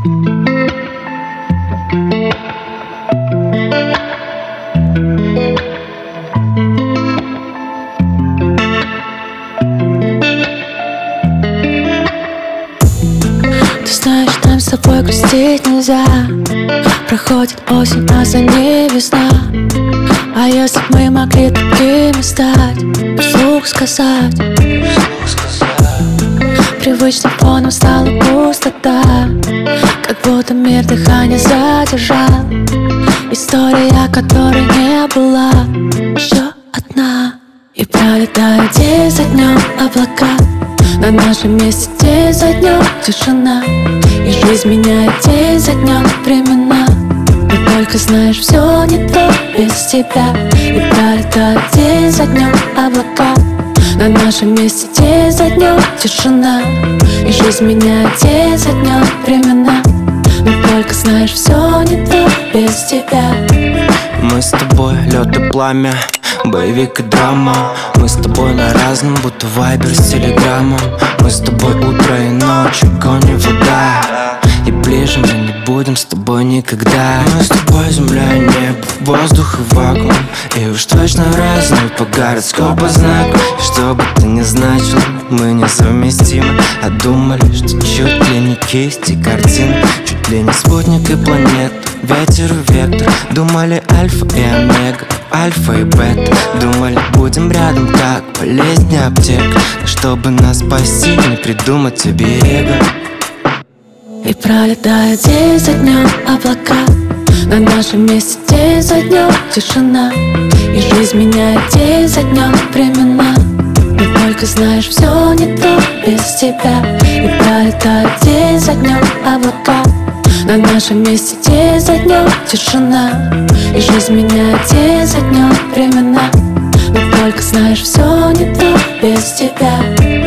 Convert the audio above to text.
Ты знаешь, нам с тобой грустить нельзя. Проходит осень, а за ней весна. А если б мы могли такими стать, вслух сказать, привычным фоном стала пустота, как будто мир дыхание задержал. История, которой не была, еще одна. И пролетает день за днем облака. На нашем месте день за днем тишина. И жизнь меняет день за днем времена. Но только знаешь, все не то без тебя. И пролетает день за днем облака. На нашем месте день за днем тишина. И жизнь меняет день за днем времена. Но только знаешь, все не то без тебя. Мы с тобой лед и пламя, боевик и драма. Мы с тобой на разном, будто вайбер с телеграммом. Мы с тобой утро и ночь, огонь и вода. И ближе мы не будем с тобой никогда. Мы с тобой земля и небо, воздух и вакуум. И уж точно разные по гороскопу знаку. И что бы ты ни значил, мы несовместимы. А думали, что чуть ли не кисти картины, чуть ли не спутник и планета, ветер и вектор. Думали альфа и омега, альфа и бета. Думали, будем рядом, как болезнь и аптека. Но чтобы нас спасти, не придумать тебе эго. И пролетает день за днем облака. На нашем месте день за днем тишина. И жизнь меняет день за днем времена. Но только знаешь, все не то без тебя. И пролетает день за днем облака. На нашем месте день за днем тишина. И жизнь меняет день за днем времена. Но только знаешь, все не то без тебя.